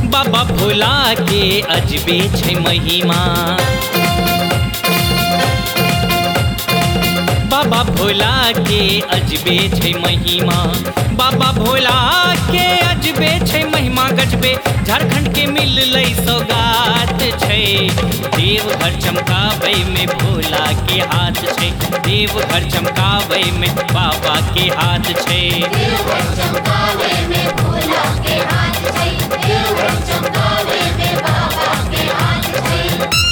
बाबा भोला के अजबे छै महिमा। बाबा भोला के अजबे छै महिमा। बाबा भोला के अजबे छै महिमा गजबे झारखंड के मिललै सौगात छै। देवघर चमकाबै में भोला के हाथ छै। देवघर चमकाबै में बाबा के हाथ छै। देवघर चमकावे में भोला के हाथ छै। देवघर चमकावे में बाबा के हाथ छै।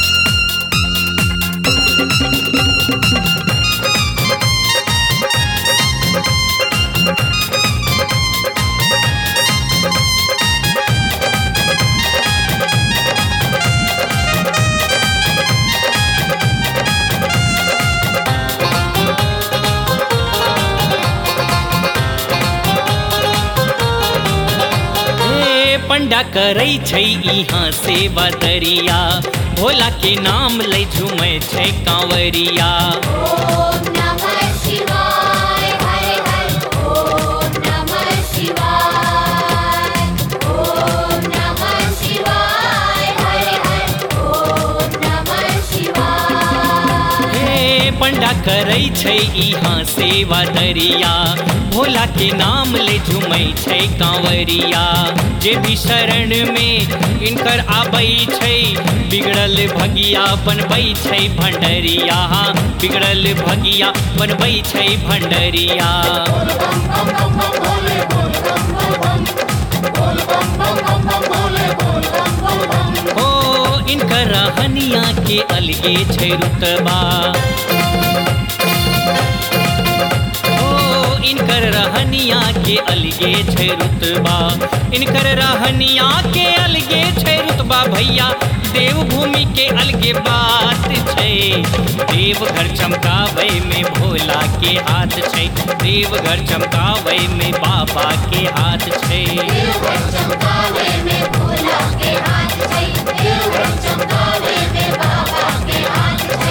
पंडा करै छै यहाँ सेवा दरिया। भोला के नाम लै झूमै छै कांवरिया। ओम नमः शिवाय हरे हर। ओम नमः शिवाय। ओम नमः शिवाय हरे हर। ओम नमः शिवाय। हे पंडा करै छै यहाँ सेवा दरिया। भोला के नाम ले झूमै छै कांवरिया। जे भी शरण में इनकर आबै छै बिगड़ल भगिया बनबै छै भंडरिया। बिगड़ल भगिया बनबै छै भंडरिया। ओ इनकर रहनिया के अलगे छै रुतबा। इनकर रहनिया के अलगे छै रुतबा। इनकर रहनिया के अलगे छै रुतबा भैया। देवभूमि के अलगे बात छै। देवघर चमकावे में भोला के हाथ छै। देवघर चमकावे में बाबा के हाथ छै। देवघर चमकावे में भोला के हाथ छै। देवघर चमकावे में बाबा के हाथ छै।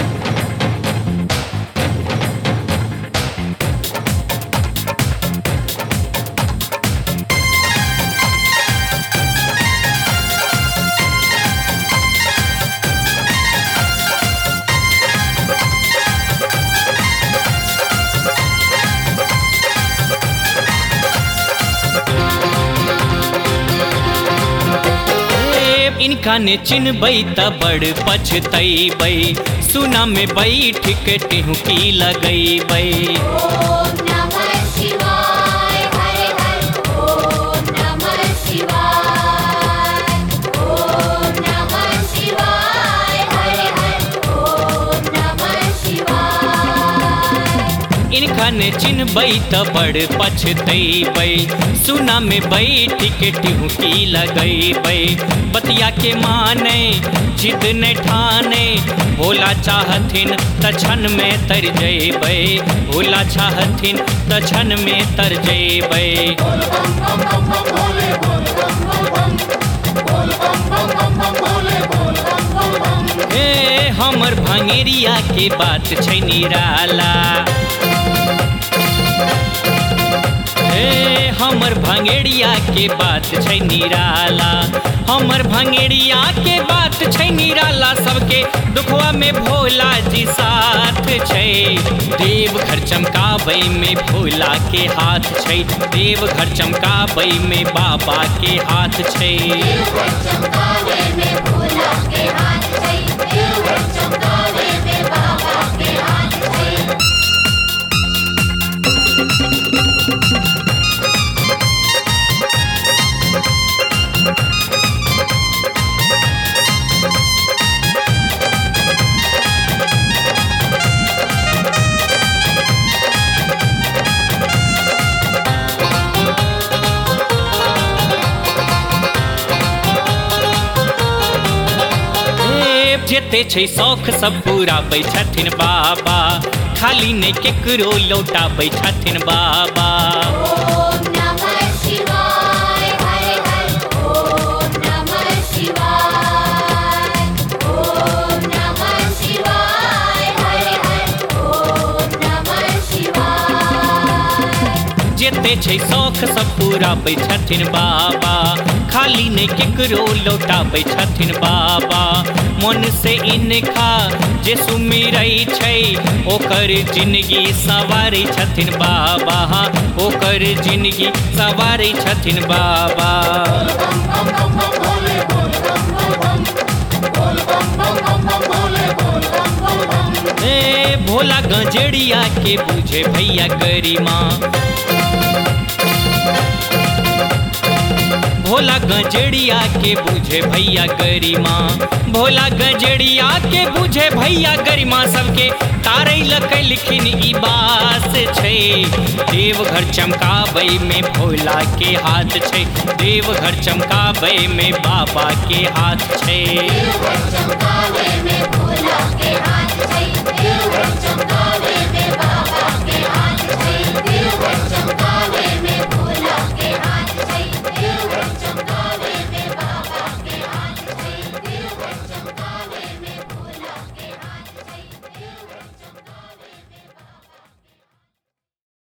इनका ने चिन्हबै त बड़ पछतैबै। सुना में बैठ के टिहुकी लगैबै। ओम नमः शिवाय हरे हर। ओम नमः शिवाय। ओम नमः शिवाय हरे हर। ओम नमः शिवाय। इनका ने चिन्हबै त बड़ पछतैबै। सुना में बैठ के टिहुकी लगैबै। बतिया के माने जिद ने ठाने। भोला चाहथिन त क्षण में तर जैबै। भोला चाहथिन त क्षण में तर जैबै। हे हमर भंगेरिया के बात छै निराला। हमर भंगेरिया के बात छै निराला। हमर भंगेरिया के बात छै निराला। सबके दुखवा में भोला जी साथ छै। देवघर चमकाबै में भोला के हाथ छै। देवघर चमकाबै में बाबा के हाथ छै। देवघर चमकावे में भोला के हाथ छै। देवघर चमकावे में बाबा के हाथ छै। जेते छै शौख सब पूराबै छथिन बाबा। खाली ने केकरो लौटाबै छथिन बाबा। ओम नमः शिवाय हरे हर। ओम नमः शिवाय। ओम नमः शिवाय हरे हर। ओम नमः शिवाय। जेते छै शौख सब पूराबै छथिन बाबा। खाली ने केकरो लौटाबै छथिन बाबा। मन से इनका जे सुमिरै छै ओकर जिंदगी सवारै छथिन बाबा। ओकर जिंदगी सवारै छथिन बाबा। ए भोला गंजेड़िया के बुझे भैया गरिमा। भोला गंजेड़िया के बुझे भैया गरिमा। भोला गंजेड़िया के बुझे भैया गरिमा। सबके तारै लखिन ई बास छै। देवघर चमकाबै में भोला के हाथ छै। देवघर चमकाबै में बाबा के हाथ छै। देवघर चमकावे में भोला के हाथ छै। देवघर चमकावे